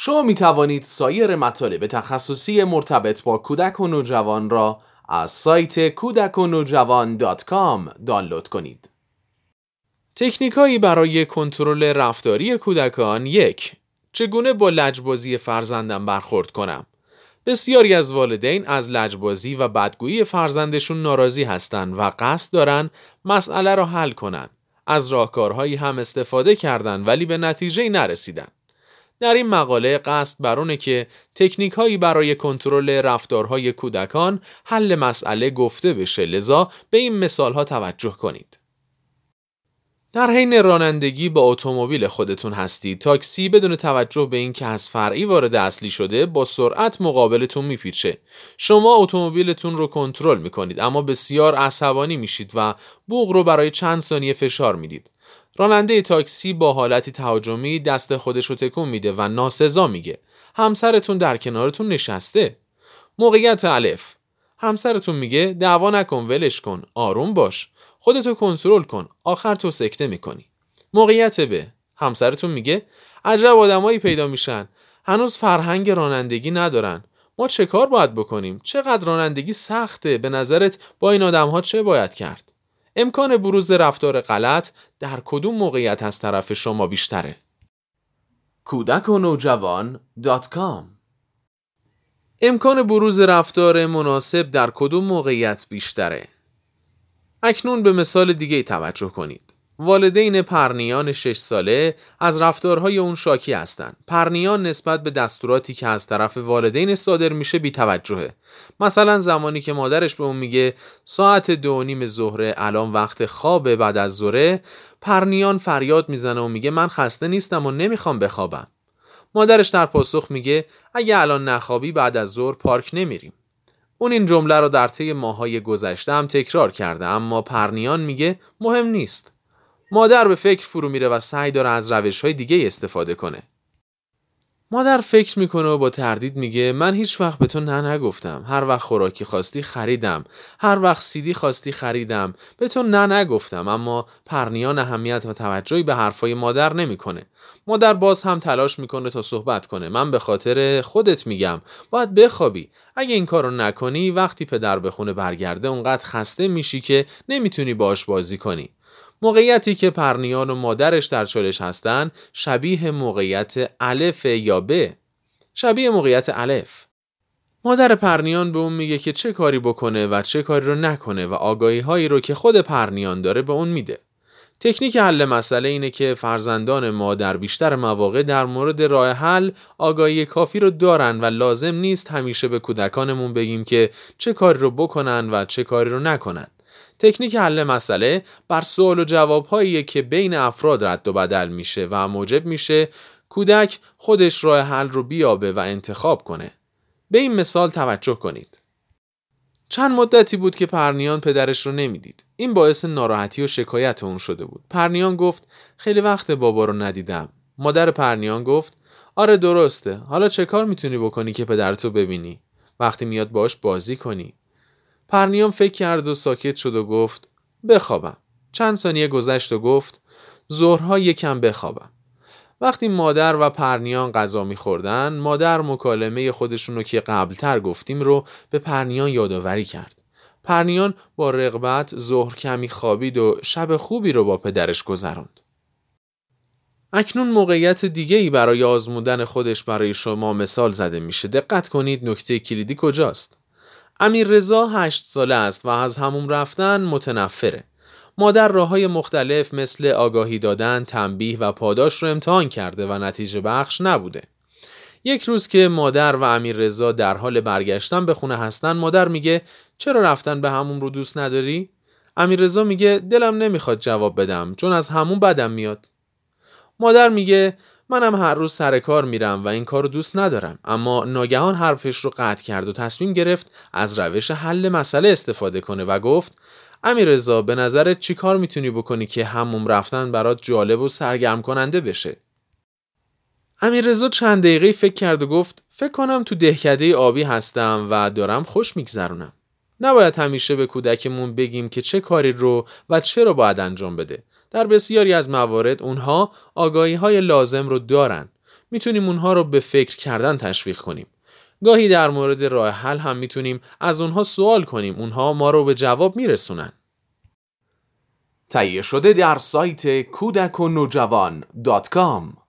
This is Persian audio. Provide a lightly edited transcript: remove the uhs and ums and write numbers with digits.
شما می توانید سایر مطالب تخصصی مرتبط با کودک و نوجوان را از سایت kudakonojava.com دانلود کنید. تکنیک‌هایی برای کنترل رفتاری کودکان. 1. چگونه با لجبازی فرزندم برخورد کنم؟ بسیاری از والدین از لجبازی و بدگویی فرزندشون ناراضی هستند و قصد دارن مسئله را حل کنن. از راهکارهایی هم استفاده کردن ولی به نتیجه نرسیدن. در این مقاله قصد بر اونه که تکنیک‌هایی برای کنترل رفتارهای کودکان حل مسئله گفته بشه، لذا به این مثال‌ها توجه کنید. در حین رانندگی با اتومبیل خودتون هستید، تاکسی بدون توجه به این که از فرعی وارد اصلی شده با سرعت مقابلتون میپیچه. شما اتومبیلتون رو کنترل میکنید اما بسیار عصبانی میشید و بوق رو برای چند ثانیه فشار میدید. راننده تاکسی با حالتی تهاجمی دست خودش رو تکون میده و ناسزا میگه. همسرتون در کنارتون نشسته. موقعیت الف. همسرتون میگه دعوا نکن، ولش کن، آروم باش، خودتو کنترل کن، آخر تو سکته میکنی. موقعیت ب. همسرتون میگه عجب آدمایی پیدا میشن، هنوز فرهنگ رانندگی ندارن، ما چه کار باید بکنیم؟ چقدر رانندگی سخته، به نظرت با این آدمها چه باید کرد؟ امکان بروز رفتار غلط در کدوم موقعیت از طرف شما بیشتره؟ kudakonojava.com. امکان بروز رفتار مناسب در کدوم موقعیت بیشتره؟ اکنون به مثال دیگه توجه کنید. والدین پرنیان 6 ساله از رفتارهای اون شاکی هستند. پرنیان نسبت به دستوراتی که از طرف والدین صادر میشه بی‌توجهه. مثلا زمانی که مادرش به اون میگه ساعت 2:30 ظهر، الان وقت خوابه بعد از ظهر، پرنیان فریاد میزنه و میگه من خسته نیستم و نمیخوام بخوابم. مادرش در پاسخ میگه اگه الان نخوابی بعد از ظهر پارک نمیریم. اون این جمله رو در طی ماه‌های گذشته هم تکرار کرده، اما پرنیان میگه مهم نیست. مادر به فکر فرو میره و سعی داره از روش‌های دیگه استفاده کنه. مادر فکر میکنه و با تردید میگه من هیچ وقت به تو نه نگفتم. هر وقت خوراکی خواستی خریدم. هر وقت سیدی خواستی خریدم. به تو نه نگفتم. اما پرنیان اهمیت و توجهی به حرفای مادر نمیکنه. مادر باز هم تلاش میکنه تا صحبت کنه. من به خاطر خودت میگم. باید بخوابی. اگه این کارو نکنی وقتی پدر به خونه برگرده اونقدر خسته میشی که نمیتونی باهاش بازی کنی. موقعیتی که پرنیان و مادرش در چالش هستن شبیه موقعیت الف یا ب. شبیه موقعیت الف. مادر پرنیان به اون میگه که چه کاری بکنه و چه کاری رو نکنه و آگاهی هایی رو که خود پرنیان داره به اون میده. تکنیک حل مسئله اینه که فرزندان ما در بیشتر مواقع در مورد راه حل آگاهی کافی رو دارن و لازم نیست همیشه به کودکانمون بگیم که چه کاری رو بکنن و چه کاری رو نکنن. تکنیک حل مسئله بر سوال و جواب‌هایی که بین افراد رد و بدل میشه و موجب میشه کودک خودش راه حل رو بیابه و انتخاب کنه. به این مثال توجه کنید. چند مدتی بود که پرنیان پدرش رو نمیدید. این باعث ناراحتی و شکایت اون شده بود. پرنیان گفت خیلی وقت بابا رو ندیدم. مادر پرنیان گفت آره درسته. حالا چه کار میتونی بکنی که پدرتو ببینی؟ وقتی میاد باش بازی کنی. پرنیان فکر کرد و ساکت شد و گفت بخوابم. چند ثانیه گذشت و گفت ظهرها یکم بخوابم. وقتی مادر و پرنیان غذا می‌خوردن، مادر مکالمه خودشون رو که قبلتر گفتیم رو به پرنیان یادآوری کرد. پرنیان با رغبت ظهر کمی خوابید و شب خوبی رو با پدرش گذروند. اکنون موقعیت دیگه‌ای برای آزمودن خودش برای شما مثال زده میشه. دقت کنید نکته کلیدی کجاست. امیررضا 8 ساله است و از حموم رفتن متنفره. مادر راه‌های مختلف مثل آگاهی دادن، تنبیه و پاداش رو امتحان کرده و نتیجه بخش نبوده. یک روز که مادر و امیررضا در حال برگشتن به خونه هستن، مادر میگه چرا رفتن به حموم رو دوست نداری؟ امیررضا میگه دلم نمیخواد جواب بدم چون از حموم بدم میاد. مادر میگه منم هر روز سر کار میرم و این کارو دوست ندارم، اما ناگهان حرفش رو قطع کرد و تصمیم گرفت از روش حل مسئله استفاده کنه و گفت امیررضا به نظرت چی کار میتونی بکنی که حموم رفتن برات جالب و سرگرم کننده بشه؟ امیررضا چند دقیقه فکر کرد و گفت فکر کنم تو دهکده آبی هستم و دارم خوش میگذرونم. نباید همیشه به کودکمون بگیم که چه کاری رو و چرا باید انجام بده. در بسیاری از موارد اونها آگاهی‌های لازم رو دارن. میتونیم اونها رو به فکر کردن تشویق کنیم. گاهی در مورد راه حل هم میتونیم از اونها سوال کنیم. اونها ما رو به جواب میرسونن. تهیه شده در سایت کودکونوجوان.com